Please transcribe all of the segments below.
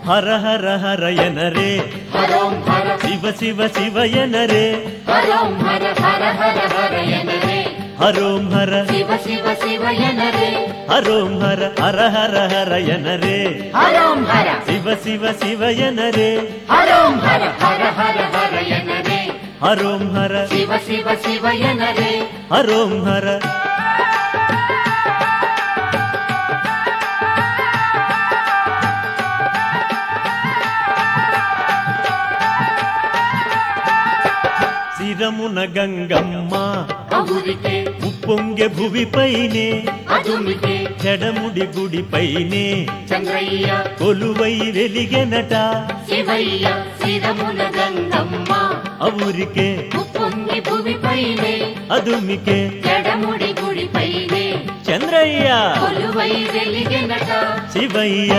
హర హర హర ఎనరే హరోం హర శివ శివ శివ ఎనరే హరోం హర హర హర హర ఎనరే హరోం హర శివ శివ శివ ఎనరే హరోం హర హర హర హర ఎనరే హరోం హర శివ శివ శివ ఎనరే హరోం హర హర హర హర ఎనరే హరోం హర శివ శివ శివ ఎనరే హరోం హర శిరమున గంగమ్మ అవురికే ఉప్పొంగె భువిపైనే అదుమికే చెడముడి గుడిపైనే చంద్రయ్య కొలువై వెలిగెనట శివయ్య శిరమున గంగమ్మ అవురికే ఉప్పొంగి భువిపైనే అదుమికే జడముడి గుడిపైనే చంద్రయ్య కొలువై వెలిగెనట శివయ్య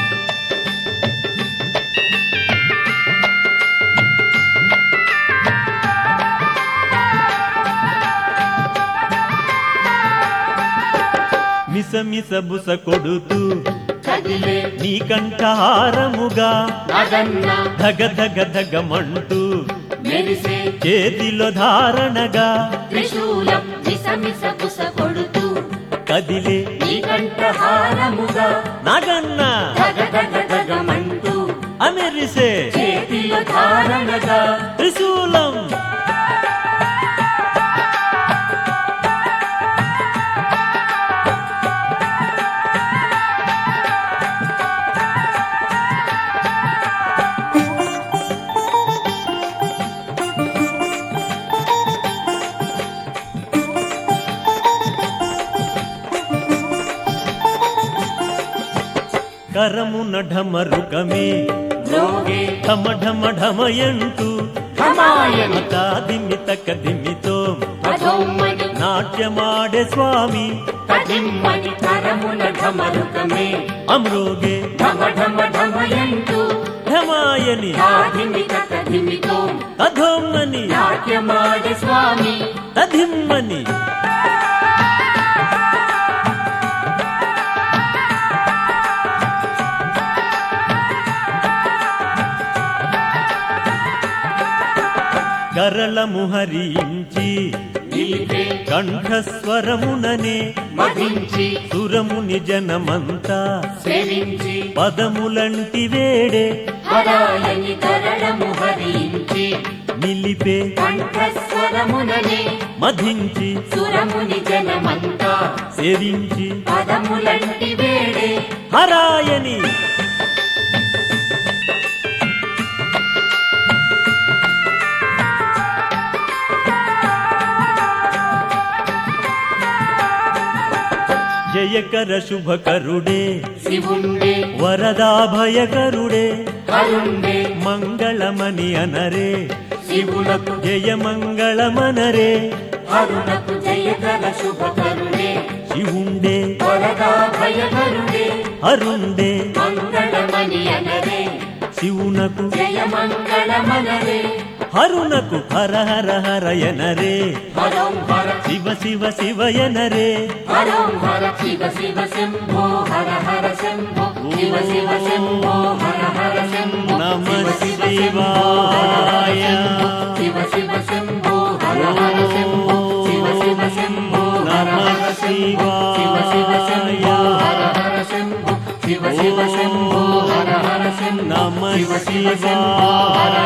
మిసమిస బుస కొడుతూ కదిలే నీ కంఠహారముగా నగన్న ధగ ధగ ధగమంటూ మెరిసే చేతిలో ధారణగా త్రిశూలం మిసమిస బుస కొడుతూ కదిలే నీ కంఠహారముగా నాగన్న ధగ ధగ ధగమంటూ అమెరిసే చేతిలో ధారణగా త్రిశూలం కరమున ఢమరుకమే రోగే ఢమ ఢమ ఢమయంటూ ధమాయని దిమ్మిత కదిమితో అధోమని నాట్యమాడే స్వామి కదిమ్మని కరమున ఢమరుకమే అమ్రోగే ఢమ ఢమ ఢమయంటూ ఢమాయని సాధిమిత కదిమితో అధోమ్మని నాట్యమాడ స్వామి తధిమ్మని కరళము హరించి నిలిపే కంఠస్వరముననే మధించి సురముని జనమంతా సేవించి పదములంటి వేడే హరాయని కరళము హరించి నిలిపే కంఠస్వరముననే మధించి సురముని జనమంతా సేవించి పదములంటి వేడే హరాయని జయకర శుభకరుడే శివుండే వరదాభయకరుడే కరుండే మంగళమని అనరే శివునకు జయమంగళమనరే హరునకు జయకర శుభకరుడే శివుండే వరదా భయకరుడే అరుండే మంగళమని అనరే శివునకు జయమంగళమనరే హరునకు హర హర హరయనరే హరోం హర శివ శివ శివయనరే హరోం హర శివ శివ శంభో హర హర శంభో శివ శివ శంభో హర హర శంభో నమ శివ శివాయ శివ శివ శంభో హర హర శంభో శివ శివ శంభో హర నమ హర శంభో శివ శివ శంభో హర హర శంభో శివ శివ శంభో హర హర శంభో నమ శివ శివ శంభో హర